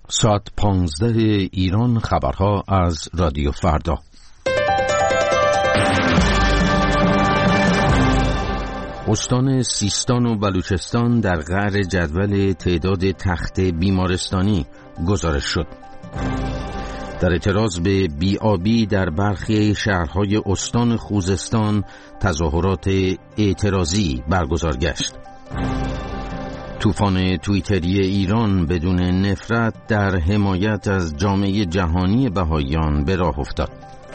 ساعت 15 ایران. خبرها از رادیو فردا. استان سیستان و بلوچستان در قعر جدول تعداد تخت بیمارستانی گزارش شد. در اعتراض به بی‌آبی در برخی شهرهای استان خوزستان تظاهرات اعتراضی برگزار گشت. طوفان توییتری ایران بدون نفرت در حمایت از جامعه جهانی بهائیان به راه افتاد.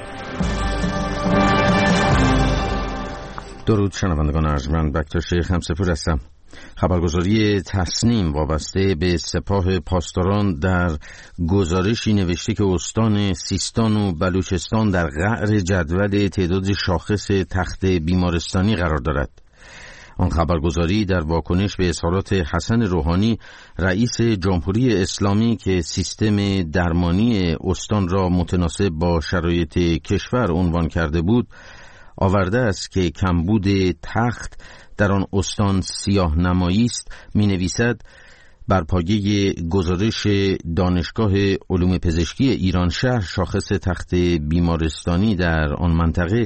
درود شنوندگان ارجمند، بکتاش خمسپور هستم. خبرگزاری تصنیم وابسته به سپاه پاسداران در گزارشی نوشته که استان سیستان و بلوچستان در قعر جدول تعداد شاخص تخت بیمارستانی قرار دارد. آن خبرگزاری در واکنش به اظهارات حسن روحانی رئیس جمهوری اسلامی که سیستم درمانی استان را متناسب با شرایط کشور عنوان کرده بود آورده است که کمبود تخت در آن استان سیاه نمایی است. می نویسد بر پایه گزارش دانشگاه علوم پزشکی ایران شهر شاخص تخت بیمارستانی در آن منطقه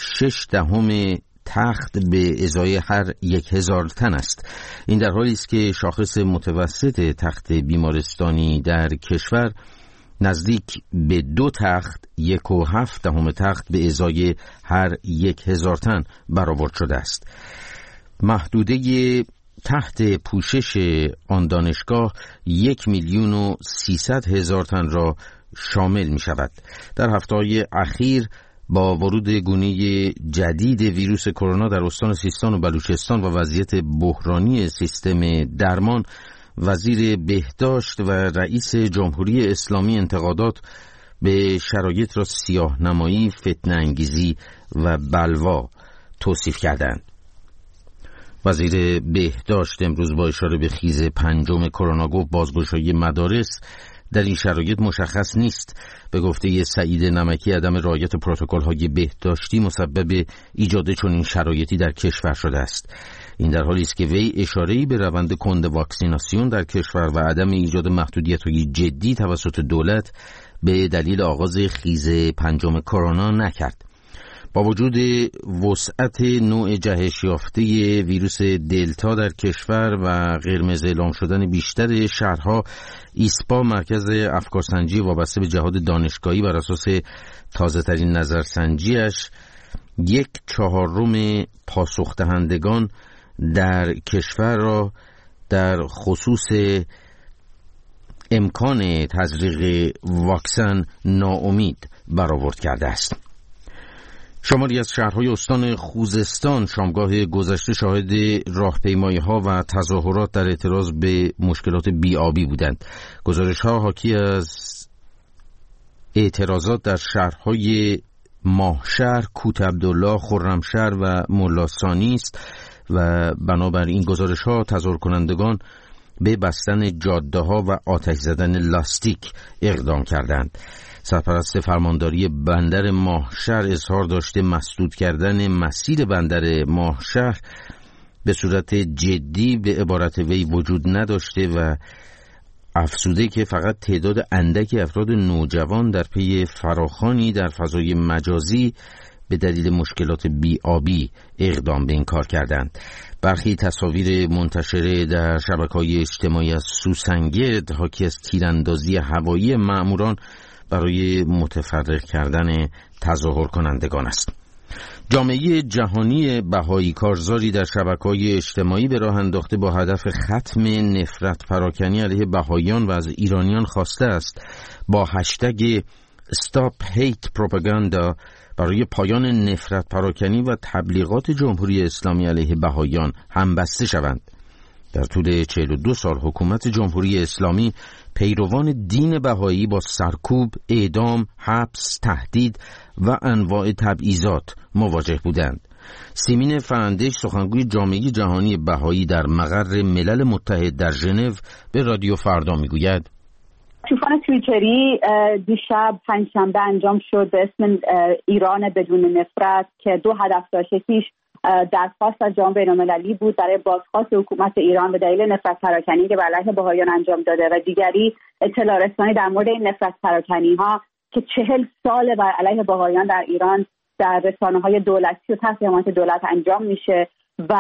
0.6 تخت به ازای هر 1000 تن است. این در حالی است که شاخص متوسط تخت بیمارستانی در کشور نزدیک به 2 تخت 1.7 تخت به ازای هر 1000 تن برآورد شده است. محدوده تحت پوشش آن دانشگاه 1,300,000 تن را شامل می شود. در هفته‌های اخیر با ورود گونه جدید ویروس کرونا در استان سیستان و بلوچستان و وضعیت بحرانی سیستم درمان، وزیر بهداشت و رئیس جمهوری اسلامی انتقادات به شرایط را سیاه نمایی، فتنه انگیزی و بلوا توصیف کردند. وزیر بهداشت امروز با اشاره به خیز 5 کرونا گفت بازگشایی مدارس در این شرایط مشخص نیست. به گفته سعید نمکی عدم رعایت پروتکل‌های بهداشتی مسبب ایجاد چنین شرایطی در کشور شده است. این در حالی است که وی اشاره‌ای به روند کند واکسیناسیون در کشور و عدم ایجاد محدودیت‌های جدی توسط دولت به دلیل آغاز خیز 5 کرونا نکرد. با وجود وسعت نوع جهش یافته ویروس دلتا در کشور و قرمز اعلام شدن بیشتر شهرها، ایسپا مرکز افکارسنجی وابسته به جهاد دانشگاهی بر اساس تازه‌ترین نظرسنجیش 1/4 پاسخ دهندگان در کشور را در خصوص امکان تزریق واکسن ناامید برآورد کرده است. شماری از شهرهای استان خوزستان شامگاه گذشته شاهد راهپیمایی‌ها و تظاهرات در اعتراض به مشکلات بی‌آبی بودند. گزارش‌ها حاکی از اعتراضات در شهرهای ماهشهر، کوت عبدالله، خرمشهر و ملاثانی است و بنابراین گزارش‌ها تظاهر کنندگان به بستن جاده‌ها و آتش زدن لاستیک اقدام کردند. سرپرست فرمانداری بندر ماهشهر اظهار داشته مسدود کردن مسیر بندر ماهشهر به صورت جدی به عبارت وی وجود نداشته و افزوده که فقط تعداد اندکی افراد نوجوان در پی فراخوانی در فضای مجازی به دلیل مشکلات بی‌آبی اقدام به این کار کردند. برخی تصاویر منتشره در شبکه‌های اجتماعی از سوسنگرد حاکی از تیراندازی هوایی مأموران برای متفرق کردن تظاهر کنندگان است. جامعه جهانی بهایی کارزاری در شبکه‌های اجتماعی به راه انداخته با هدف ختم نفرت پراکنی علیه بهاییان و از ایرانیان خواسته است با هشتگ Stop Hate Propaganda برای پایان نفرت پراکنی و تبلیغات جمهوری اسلامی علیه بهاییان همبسته شوند. در طول 42 سال حکومت جمهوری اسلامی پیروان دین بهایی با سرکوب، اعدام، حبس، تهدید و انواع تبعیضات مواجه بودند. سیمین فرندش سخنگوی جامعه جهانی بهایی در مقر ملل متحد در ژنو به رادیو فردا میگوید طوفان توییتری دیشب پنجشنبه انجام شد به اسم ایران بدون نفرت که 2 هدف داشت. یکیش درخواست از جامعه بین‌المللی بود برای بازخواست حکومت ایران به دلیل نفرت پراکنی که بر علیه بهائیان انجام داده و دیگری اطلاع رسانی در مورد این نفرت پراکنی‌ها که 40 سال بر علیه بهائیان در ایران در رسانه‌های دولتی و تحت حمایت دولت انجام میشه و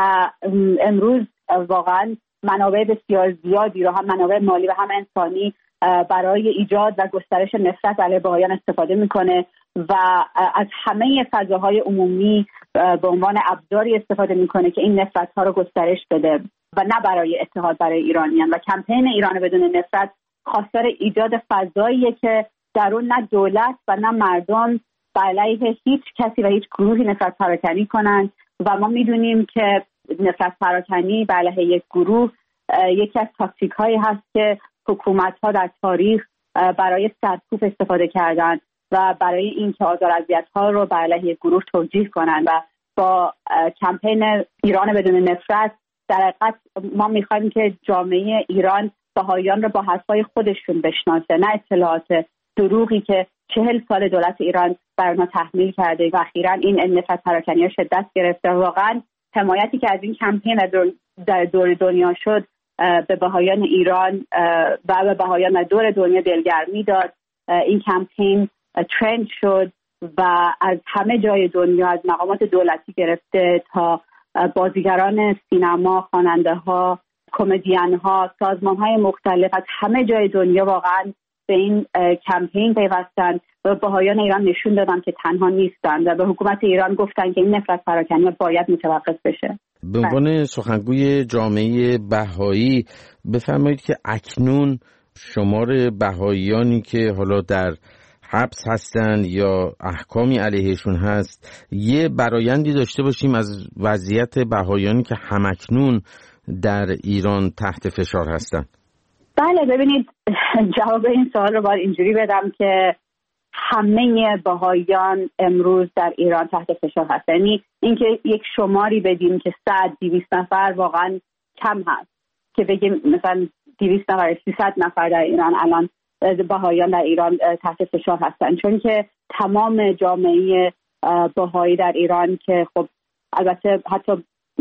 امروز واقعا منابع بسیار زیادی رو هم منابع مالی و هم انسانی برای ایجاد و گسترش نفرت علیه بهائیان استفاده میکنه و از همه فضاهای عمومی به عنوان ابزاری استفاده میکنه که این نفرت‌ها رو گسترش بده و نه برای اتحاد برای ایرانیان. و کمپین ایران بدون نفرت خواستار ایجاد فضاییه که در اون نه دولت و نه مردم به علیه هیچ کسی و هیچ گروهی نفرت پراکنی کنند و ما میدونیم که نفرت پراکنی به علیه یک گروه یکی از تاکتیک هایی هست که حکومت ها در تاریخ برای سرکوب استفاده کردن و برای اینکه آزار و اذیت ها رو به علیه یک گروه توجیه کنند. و با کمپین ایران بدون نفرت در حقیقت ما میخوایم که جامعه ایران بهائیان رو با حرفای خودشون بشناسه، نه اطلاعات دروغی که 40 سال دولت ایران بر اونها تحمیل کرده و اخیراً این نفرت پراکنی شدت گرفته. واقعاً حمایتی که از این کمپین در دور دنیا شد به بهائیان ایران و به بهائیان در دور دنیا دلگرمی داد. این کمپین ترند شد و از همه جای دنیا، از مقامات دولتی گرفته تا بازیگران سینما، خواننده‌ها، کمدین‌ها، سازمان‌های مختلف از همه جای دنیا واقعاً به این کمپین پیوستن و بهائیان ایران نشون دادن که تنها نیستن و به حکومت ایران گفتن که این نفرت پراکنی باید متوقف بشه. به عنوان سخنگوی جامعه بهایی بفرمایید که اکنون شمار بهاییانی که حالا در حبس هستند یا احکامی علیهشون هست، یه برایندی داشته باشیم از وضعیت بهاییانی که همکنون در ایران تحت فشار هستند. بله، ببینید جواب این سوال رو باید اینجوری بدم که همه بهائیان امروز در ایران تحت فشار هست. یعنی اینکه یک شماری بدیم که 100-200 نفر واقعا کم هست که بگیم مثلا 200 نفر 300 نفر در ایران الان بهائیان در ایران تحت فشار هستن، چون که تمام جامعه بهایی در ایران که خب البته حتی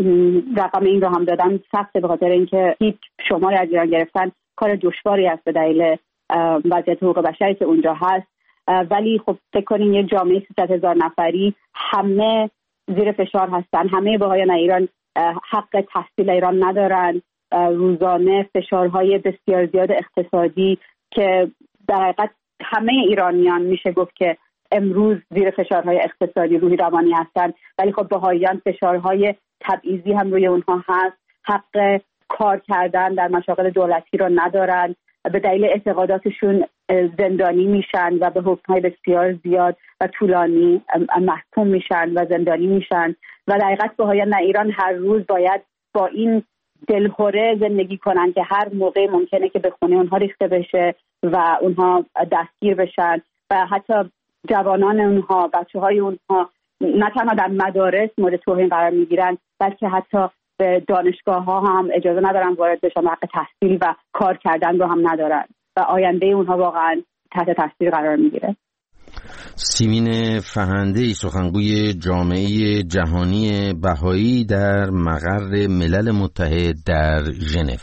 رقم این رو هم دادن سخته به خاطر اینکه هیچ شماری از ایران گرفتن کار دشواری است به دلیل وضعیت حقوق بشری که اونجا هست، ولی خب فکر کنین یه جامعه 300,000 نفری همه زیر فشار هستن. همه بهائیان ایران حق تحصیل ایران ندارن، روزانه فشارهای بسیار زیاد اقتصادی که در حقیقت همه ایرانیان میشه گفت که امروز زیر فشارهای اقتصادی روحی روانی هستن، ولی خب بهائیان فشارهای تبعیضی هم روی اونها هست. حق کار کردن در مشاغل دولتی رو ندارن، به دلیل اعتقاداتشون زندانی میشن و به حکم‌های بسیار زیاد و طولانی محکوم میشن و زندانی میشن و در حقیقت بهائیان در ایران هر روز باید با این دلهره زندگی کنن که هر موقع ممکنه که به خونه اونها ریخته بشه و اونها دستگیر بشن و حتی جوانان اونها، بچه‌های اونها نه تنها در مدارس مورد توهین قرار میگیرن بلکه حتی به دانشگاه‌ها هم اجازه ندارن وارد بشن، حق تحصیل و کار کردن رو هم ندارن و آینده اونها واقعا تحت تاثیر قرار میگیره. سیمین فهنده‌ای، سخنگوی جامعه جهانی بهایی در مقر ملل متحد در ژنو.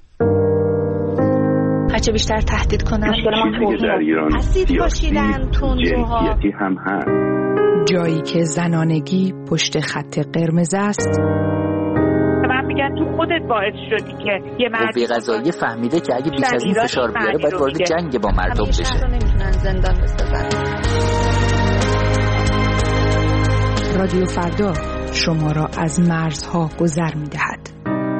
هرچه بیشتر تهدید کنن اسید پاشیدن تندروها هم هست. جایی که زنانگی پشت خط قرمز است. من میگن تو خودت باعث شدی که یه مردی قضایی فهمیده که اگه بیش از این فشار بیاره باید وارد جنگ با مردم بشه. نمیتونن زندان بسازن. رادیو فردا شما را از مرزها گذر می‌دهد.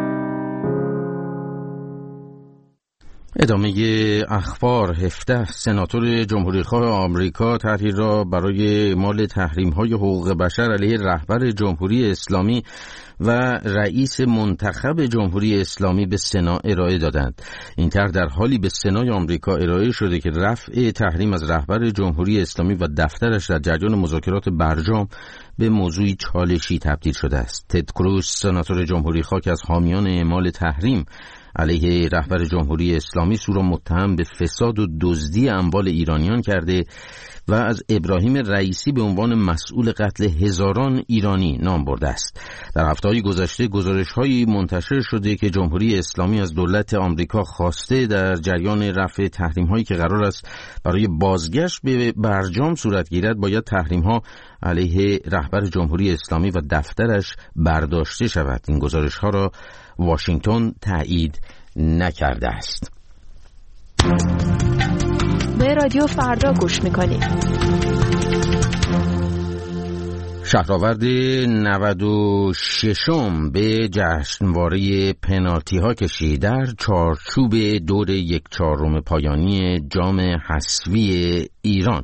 ادامه اخبار. 17 سناتور جمهوری‌خواه آمریکا طرحی را برای اعمال تحریم‌های حقوق بشر علیه رهبر جمهوری اسلامی و رئیس منتخب جمهوری اسلامی به سنا ارائه دادند. این طرح در حالی به سنای آمریکا ارائه شده که رفع تحریم از رهبر جمهوری اسلامی و دفترش در جریان مذاکرات برجام به موضوعی چالشی تبدیل شده است. تد کروز، سناتور جمهوری‌خواه که از حامیان اعمال تحریم علیه رهبر جمهوری اسلامی سو را متهم به فساد و دزدی اموال ایرانیان کرده و از ابراهیم رئیسی به عنوان مسئول قتل هزاران ایرانی نام برده است. در هفته‌های گذشته گزارش‌هایی منتشر شده که جمهوری اسلامی از دولت آمریکا خواسته در جریان رفع تحریم‌هایی که قرار است برای بازگشت به برجام صورت گیرد باید تحریم‌ها علیه رهبر جمهوری اسلامی و دفترش برداشته شود. این گزارش‌ها را واشنگتن تایید نکرده است. به رادیو فردا گوش میکنید. شهرآورد 96م به جشنواره پنالتی ها کشید در چارچوب دور 1/4 پایانی جام حذفی ایران.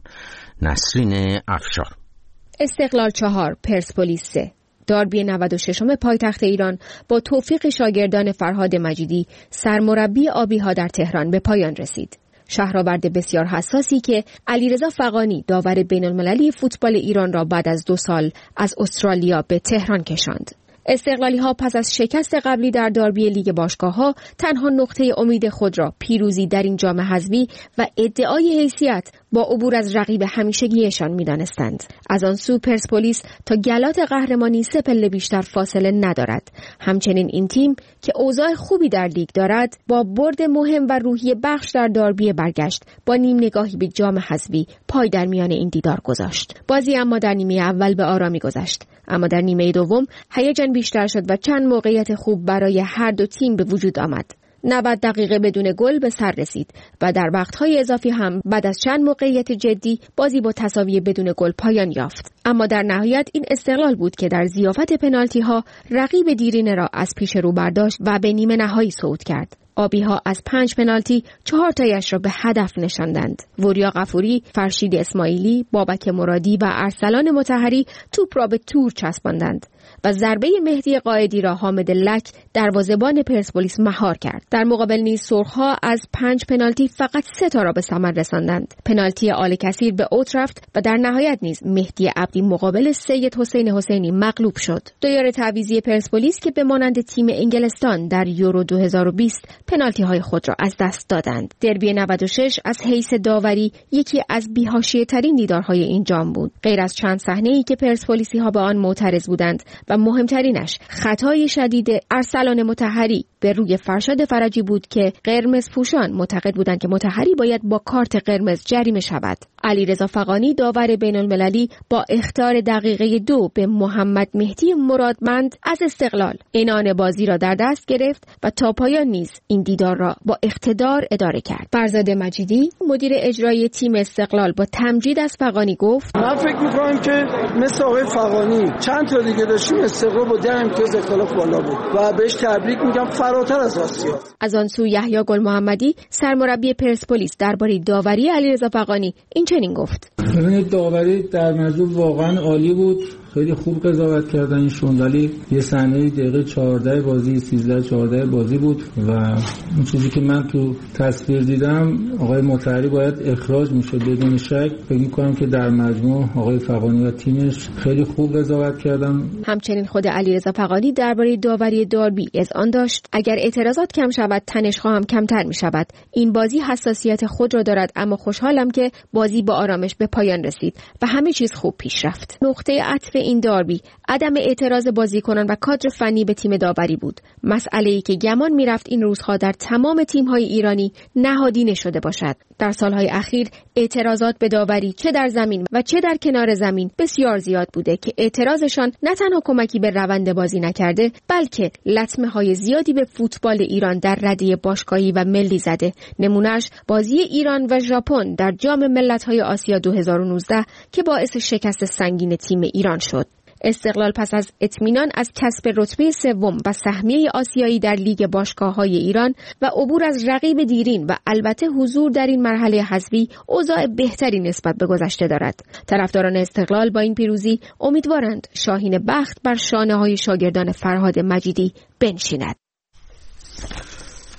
نسرین افشار. استقلال 4 پرسپولیس 3. داربی 96م پایتخت ایران با توفیق شاگردان فرهاد مجیدی سرمربی آبی‌ها در تهران به پایان رسید. شهرآورد بسیار حساسی که علیرضا فغانی داور بین‌المللی فوتبال ایران را بعد از 2 سال از استرالیا به تهران کشاند. استقلالی‌ها پس از شکست قبلی در داربی لیگ باشگاه‌ها تنها نقطه امید خود را پیروزی در این جام حذفی و ادعای حیثیت با عبور از رقیب همیشگیشان می‌دانستند. از آن سو پرسپولیس تا گلات قهرمانی 3 پله بیشتر فاصله ندارد. همچنین این تیم که اوضاع خوبی در لیگ دارد با برد مهم و روحیه بخش در داربی برگشت با نیم نگاهی به جام حذفی پای در میان این دیدار گذاشت. بازی اما در نیمه اول به آرامی گذشت، اما در نیمه دوم هیجان بیشتر شد و چند موقعیت خوب برای هر دو تیم به وجود آمد. 90 دقیقه بدون گل به سر رسید و در وقت‌های اضافی هم بعد از چند موقعیت جدی بازی با تساوی بدون گل پایان یافت. اما در نهایت این استقلال بود که در ضیافت پنالتی‌ها رقیب دیرینه را از پیش رو برداشت و به نیمه نهایی صعود کرد. آبی‌ها از 5 پنالتی 4 تایش را به هدف نشاندند. وریا غفوری، فرشید اسماعیلی، بابک مرادی و ارسلان مطهری توپ را به تور چسباندند و ضربه مهدی قائدی را حامد لک دروازه‌بان پرسپولیس مهار کرد. در مقابل نیز سرخ‌ها از 5 پنالتی فقط 3 تا را به ثمر رساندند. پنالتی آل کثیر به اوت رفت و در نهایت نیز مهدی عبدی مقابل سید حسین حسینی مغلوب شد. دویار تعویضی پرسپولیس که به مانند تیم انگلستان در یورو 2020 پنالتی‌های خود را از دست دادند. دربی 96 از حیث داوری یکی از بی‌حاشیه‌ترین دیدارهای این جام بود. غیر از چند صحنه‌ای که پرسپولیسی‌ها به آن معترض بودند و مهمترینش خطای شدید ارسلان مطهری به روی فرشاد فرجی بود که قرمز پوشان معتقد بودند که مطهری باید با کارت قرمز جریمه شود. علیرضا فغانی داور بین‌المللی با اخطار دقیقه 2 به محمد مهدی مرادمند از استقلال عنان بازی را در دست گرفت و تا پایان نیز این دیدار را با اقتدار اداره کرد. فرزاد مجیدی مدیر اجرایی تیم استقلال با تمجید از فغانی گفت: من فکر می‌کنم که مثل آقای فغانی چند تا دیگه داشتیم استقلال با 10 امتیاز اختلاف بالا بود و بهش تبریک میگم، فراتر از آسیا. از آن سو یحیی گل محمدی سرمربی پرسپولیس درباره داوری علیرضا فغانی این چنین گفت: داوری در مجموع واقعا عالی بود، خیلی خوب قضاوت کردن ایشون، ولی یه صحنه دقیقه 14 بازی 13-14 بازی بود و اون چیزی که من تو تصویر دیدم آقای مطهری باید اخراج میشد بدون شک. فکر می‌کنم که در مجموع آقای فغانی و تیمش خیلی خوب قضاوت کردن. همچنین خود علیرضا فغانی درباره داوری داربی اذعان داشت: اگر اعتراضات کم شود تنش‌ها هم کمتر می‌شود. این بازی حساسیت خود را دارد، اما خوشحالم که بازی با آرامش به پایان رسید و همه چیز خوب پیش رفت. نقطه عطف این داربی عدم اعتراض بازیکنان و کادر فنی به تیم داوری بود، مسئله‌ای که گمان می‌رفت این روزها در تمام تیم‌های ایرانی نهادینه شده باشد. در سال‌های اخیر اعتراضات به داوری چه در زمین و چه در کنار زمین بسیار زیاد بوده که اعتراضشان نه تنها کمکی به روند بازی نکرده، بلکه لطمه‌های زیادی به فوتبال ایران در رده باشگاهی و ملی زده. نمونه‌اش بازی ایران و ژاپن در جام ملت‌های آسیا 2019 که باعث شکست سنگین تیم ایران شد. استقلال پس از اطمینان از کسب رتبه 3 و سهمیه آسیایی در لیگ باشگاه‌های ایران و عبور از رقیب دیرین و البته حضور در این مرحله حذفی اوضاع بهتری نسبت به گذشته دارد. طرفداران استقلال با این پیروزی امیدوارند شاهین بخت بر شانه‌های شاگردان فرهاد مجیدی بنشیند.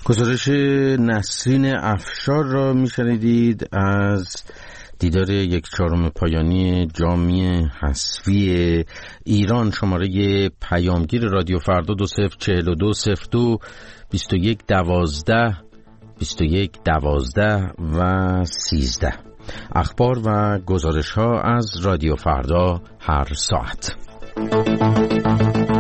گزارش نسرین افشار را میشنیدید از دیدار 1/4 پایانی جامی حذفی ایران. شماره پیامگیر رادیو فردا 204202 2112 2112 و 13. اخبار و گزارش ها از رادیو فردا هر ساعت.